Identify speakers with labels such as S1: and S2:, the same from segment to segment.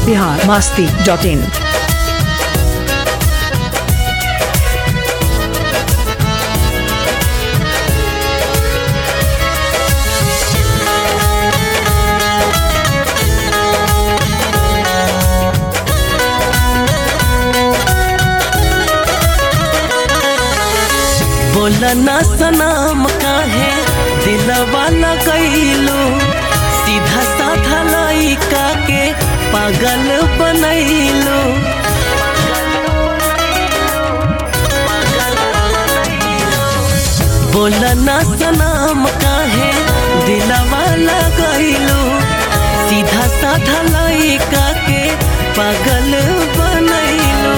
S1: biharmasti.in।
S2: बोला ना सनम काहे दिलवा लगैलो, सीधा साधा लइका के पागल बनैलो। बोला ना सनम काहे दिलवा लगैलो, सीधा साधा लइका के पागल बनैलो।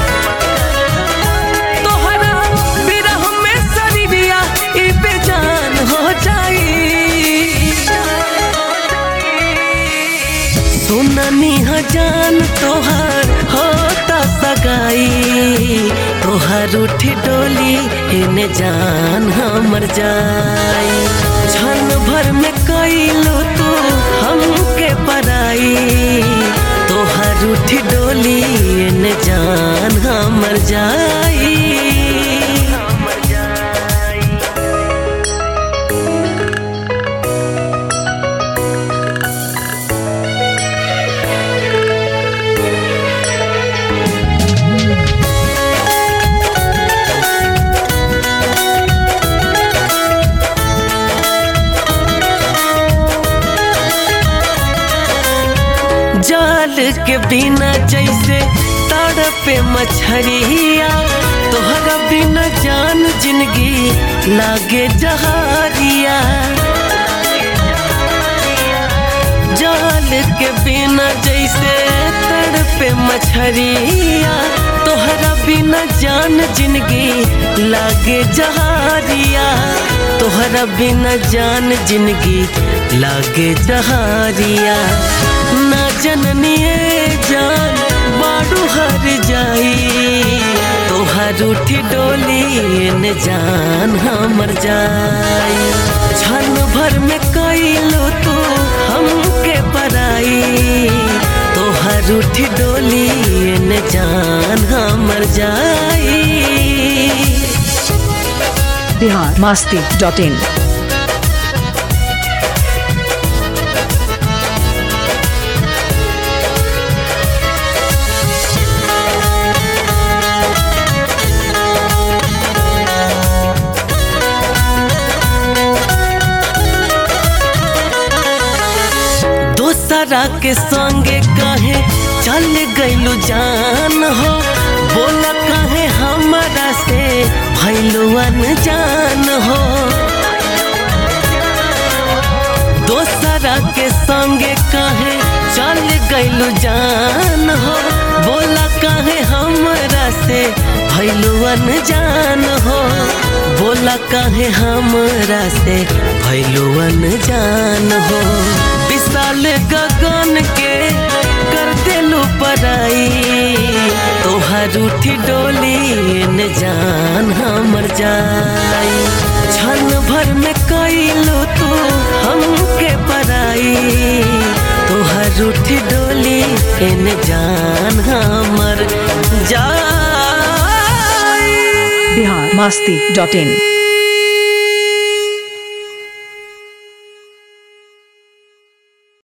S2: सुननी जान तोहर होता सगाई, तोहर उठी डोली एने जान हमर जाई। क्षण भर में कैलो तू हमके पराई, तोहर उठी डोली एने जान हमर जाई। जाल के बिना जैसे तड़पे मछरिया, तोहरा बिना जान जिंदगी लागे जहारिया। जाल के बिना जैसे तड़पे मछरिया, तोहरा बिना जान जिंदगी लागे जहारिया। तोहरा बिना जान जिंदगी लागे जहारिया। ना जननिए जान बाड़ू हर जाई, तोहर उठी डोली ने जान हमर जाई। क्षण भर में कैलो तू हमके पराई, तोहर उठी डोली ने जान हमर जाई।
S1: biharmasti.in।
S2: दोसरा के संगे काहे चल गइलू जान हो, बोला काहे हमरा से भइलू अनजान हो। दोसरा के संगे काहे चल गइलू जान हो, बोला काहे हमरा से भइलू अनजान हो। बोला काहे हमरा से भइलू अनजान हो। विशाल गगन के कर देलू पराई, तोहर उठी डोली ने जान हमर जाई। क्षण भर में कैलो तू हमके पराई, तोहर उठी डोली ने जान हमर जाई।
S1: biharmasti.in।